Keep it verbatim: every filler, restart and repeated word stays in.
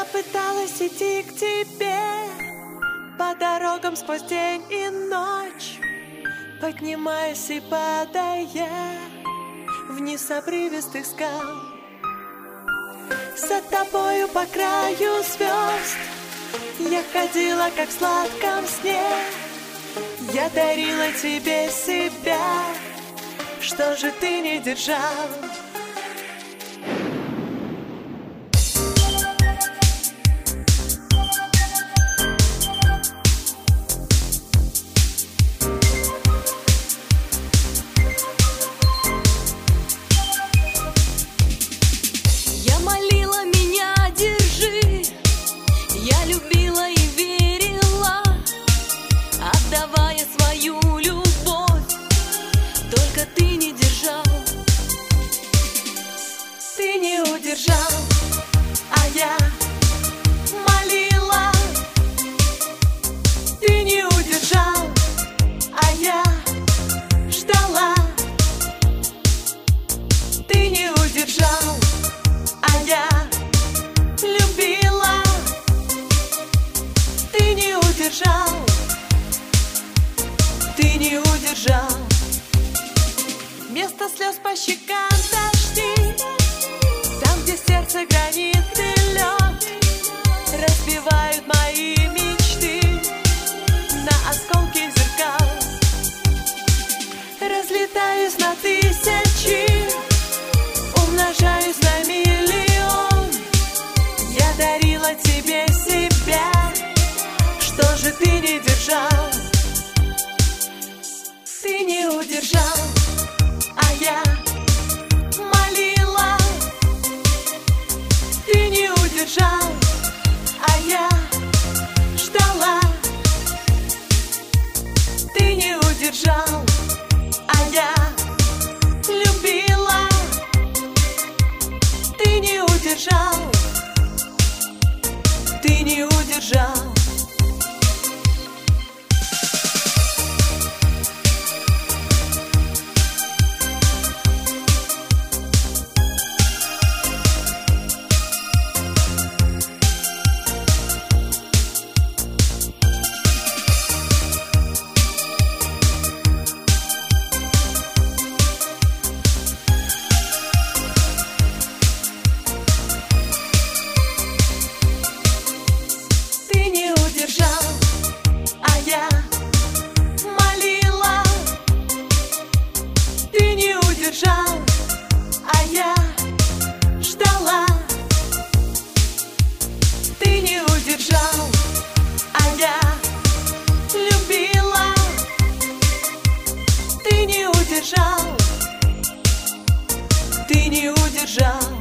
пыталась идти к тебе по дорогам сквозь день и ночь, поднимаясь и падая вниз обрывистых скал. За тобою по краю звезд я ходила, как в сладком сне. Я дарила тебе себя, что же ты не держал? Я молила, меня держи, я любила и верила, отдавая свою любовь, только ты не держал. Ты не удержал, а я молила. Ты не удержал, а я ждала. Ты не удержал, а я любила. Ты не удержал, ты не удержал. Вместо слез по щекам дожди, там, где сердце гранит и лед, разбивают мои мечты на осколки зеркал. Разлетаюсь на тысячи, умножаюсь на миллион. Я дарила тебе себя, что же ты не держал? Ты не удержал, а я молила. Ты не удержал, а я ждала. Ты не удержал, а я любила. Ты не удержал, ты не удержал. А я ждала. Ты не удержал, а я любила. Ты не удержал, ты не удержал.